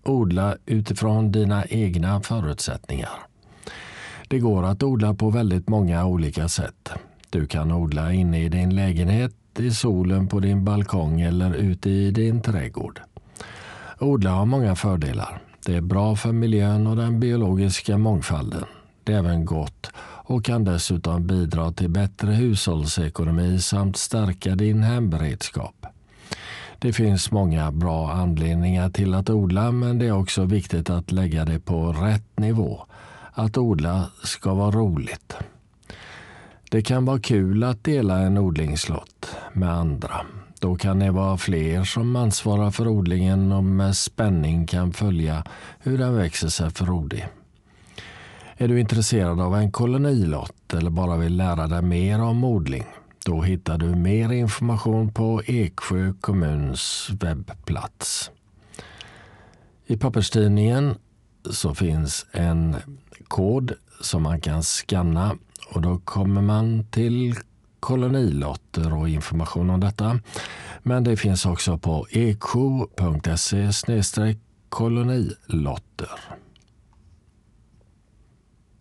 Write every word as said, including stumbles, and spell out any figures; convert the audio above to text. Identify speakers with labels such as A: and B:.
A: odla utifrån dina egna förutsättningar. Det går att odla på väldigt många olika sätt. Du kan odla inne i din lägenhet, i solen på din balkong eller ute i din trädgård. Odla har många fördelar. Det är bra för miljön och den biologiska mångfalden. Det är även gott och kan dessutom bidra till bättre hushållsekonomi samt stärka din hemberedskap. Det finns många bra anledningar till att odla, men det är också viktigt att lägga det på rätt nivå. Att odla ska vara roligt. Det kan vara kul att dela en odlingslott med andra. Då kan det vara fler som ansvarar för odlingen och med spänning kan följa hur den växer sig frodig. Är du intresserad av en kolonilott eller bara vill lära dig mer om odling? Då hittar du mer information på Eksjö kommuns webbplats. I papperstidningen så finns en kod som man kan scanna och då kommer man till kolonilotter och information om detta. Men det finns också på eksjo punkt se slash kolonilotter.